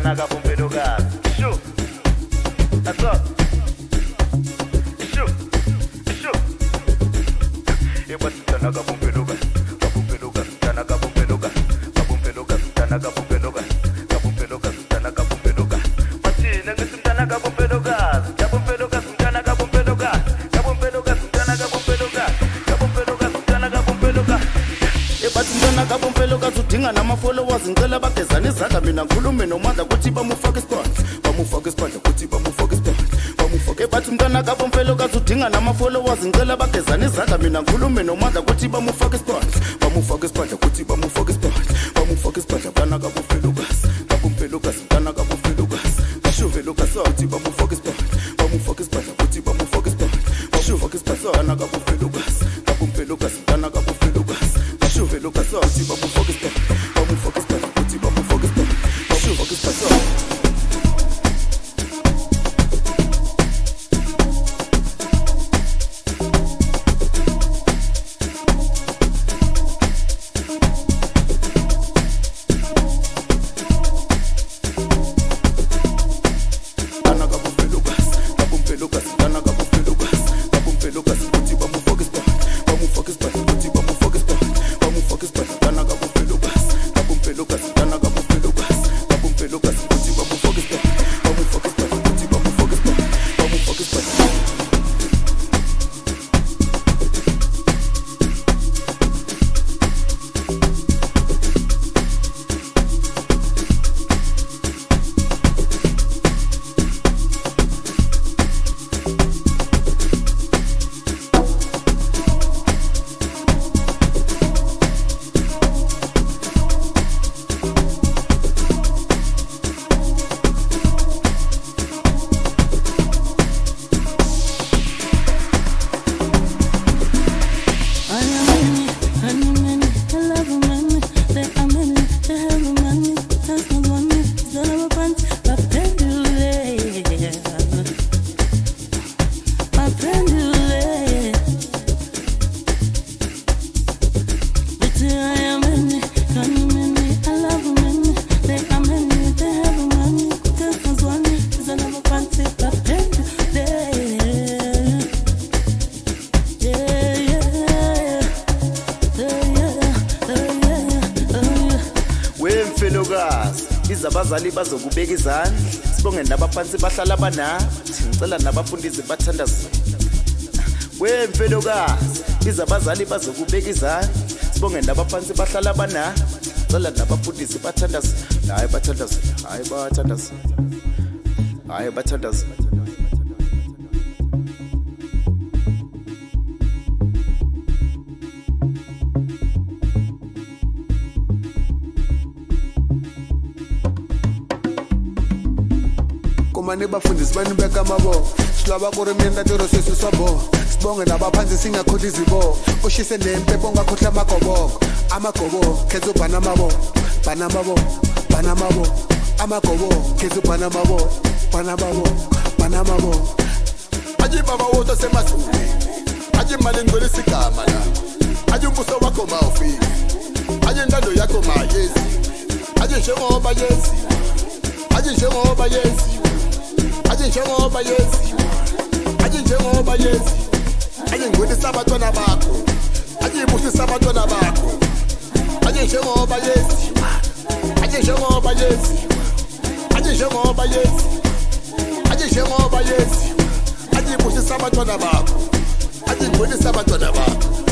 mtana kapumpelukazi. Shu. That's up. Shu. Shu. Ebathi mtana kapumpelukazi. Kapumpelukazi mtana kapumpelukazi. Kapumpelukazi mtana kapumpelukazi. Kapumpelukazi mtana kapumpelukazi. Bathina ngithi mtana kapumpelukazi. Kapumpelukazi mtana kapumpelukazi. Kapumpelukazi mtana kapumpelukazi. Kapumpelukazi mtana kapumpelukazi. Ebathi mtana kapumpelukazi udinga nama-followers ngicela bagezane izandla mina ngikhulume nomandla kuthi bamufake isiphandla. Bamufake isiphandla kuthi bamufake isiphandla. Bamufake ebathi mtana kapumpelukazi udinga nama-followers ngicela bagezane izandla mina ngikhulume nomandla kuthi bamufake isiphandla. Bamufake isiphandla kuthi bamufake isiphandla. Bamufake isiphandla mtana kapumpelukazi. Kapumpelukazi mtana kapumpelukazi. Bashuvelukazi uthi bamufake isiphandla. Bamufake isiphandla kuthi bamufake isiphandla. Bamufake isiphandla mtana kapumpelukazi. Kapumpelukazi mtana kapumpelukazi. Bashuvelukazi uthi bamufake isiphandla. Bamufake isiphandla kuthi bamufake isiphandla. Bamufake isiphandla. Izabazali bazokubeka izandla sibonge nabaphansi bahlala banathi ngicela nabafundisi bathandaze wemfelokazi izabazali bazokubeka izandla sibonge nabaphansi bahlala banathi ngicela nabafundisi bathandaze hayi bathandaze hayi bathandaze hayi bathandaze mane bafundisi banibeka amabo silaba kuri mina tiro sisi swabo sibonge nabaphansi singakhohli izibo ushise nempepho ongakhohla amagobo khethu banamabo amagobo khethu banamabo aji baba woto semasule aji mali ngwele sigama la aji umbuso wakho mawufiki aji ndando yakho mayezi aji njengoba yezi aji njengoba yezi aji njengoba yezi aji njengoba yezi aji ngwelisa abantwana bakho aji ibusisa abantwana bakho aji njengoba yezi aji njengoba yezi aji njengoba yezi aji njengoba yezi aji ibusisa abantwana bakho aji ngwelisa abantwana bakho